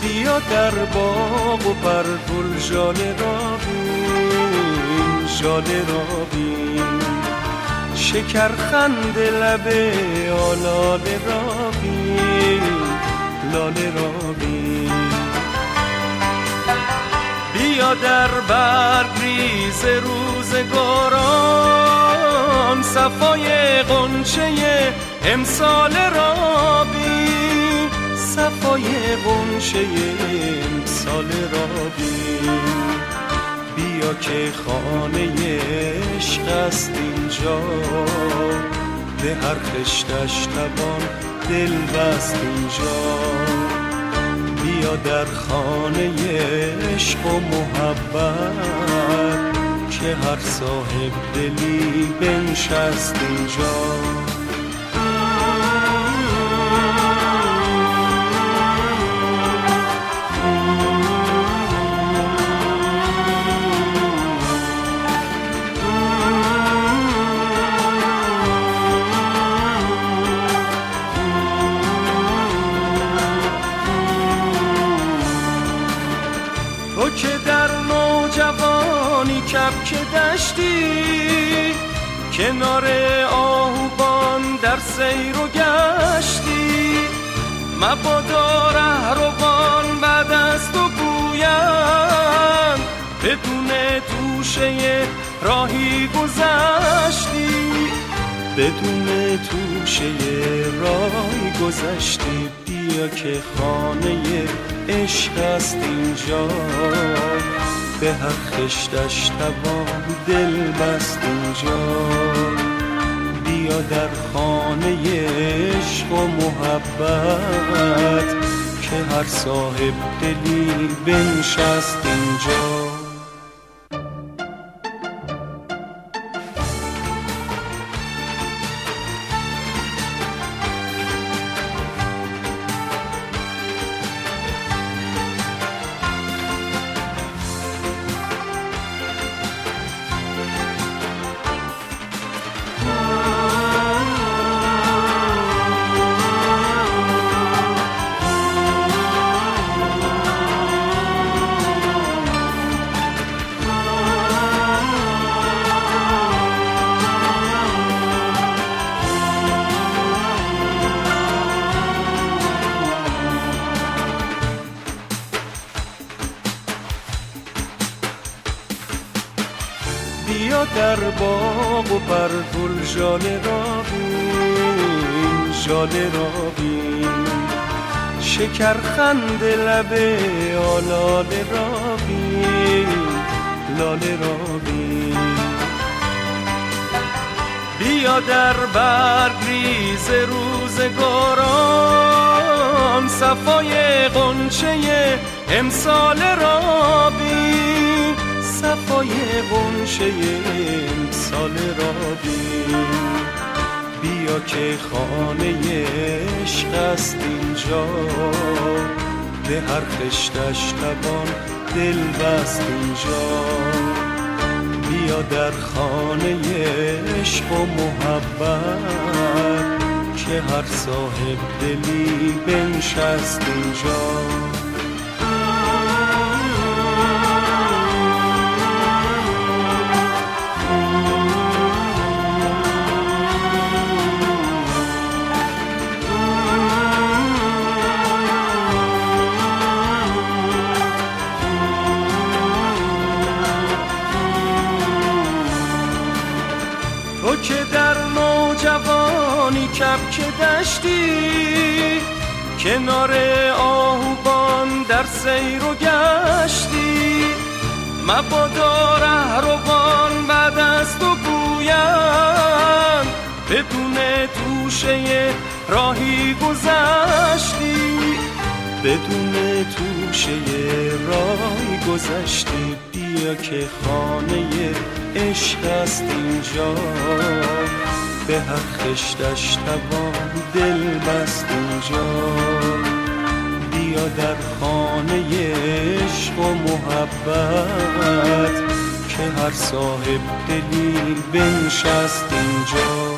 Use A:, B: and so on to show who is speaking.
A: بیا در باغ و پرتول ژاله را بین، ژاله را بین، شکرخند لب آلاله را بین، لاله را بین. بیا در برگ ریز روزگاران صفای غنچه امسال را بین، صفای غنچه امسال را بین. بیا که خانه عشق است اینجا، به هر خشتش توان دل بست اینجا. بیا در خانه عشق و محبت، که هر صاحب دلی بنشست اینجا. تو که در نوجوانی کبک دشتی، کنار آهوبان در سیر و گشتی. مبادا رهروان بعد از تو گویند، بدون توشه راهی گذشتی، بدون توشه راهی گذشتی. بیا که خانه عشق است اینجا، به هر خشتش توان دل بست اینجا. بیا در خانه عشق و محبت، که هر صاحب دلی بنشست اینجا. بیا در باغ و پرتول ژاله را بین، ژاله را بین، شکرخند لب آلاله را بین، لاله را بین. بیا در برگ ریز روزگاران صفای غنچه امسال را بین، صفای غنچه امسال را بین. بیا که خانه عشق است اینجا، به هر خشتش توان دل بست اینجا. بیا در خانه عشق و محبت، که هر صاحب دلی بنشست اینجا. تو که در نوجوانی کبک دشتی، کنار آهوبان در سیر و گشتی. مبادا رهروان بعد از تو گویند، بدون توشه راهی گذشتی، بدون توشه راهی گذشتی. بیا که خانه عشق است اینجا، به هر خشتش توان دل بست اینجا. بیا در خانه عشق و محبت، که هر صاحب دلی بنشست اینجا.